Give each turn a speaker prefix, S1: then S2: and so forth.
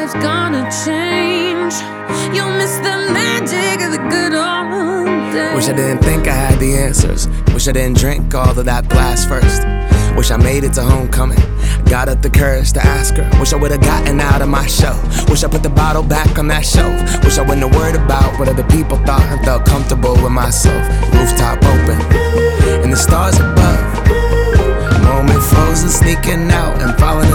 S1: life's gonna change. You'll miss the magic of the good old days.
S2: Wish I didn't think I had the answers. Wish I didn't drink all of that glass first. Wish I made it to homecoming, got up the courage to ask her. Wish I would've gotten out of my shell. Wish I put the bottle back on that shelf. Wish I wouldn't have worried about what other people thought and felt comfortable with myself. Rooftop open, and the stars above. Moment frozen, sneaking out and falling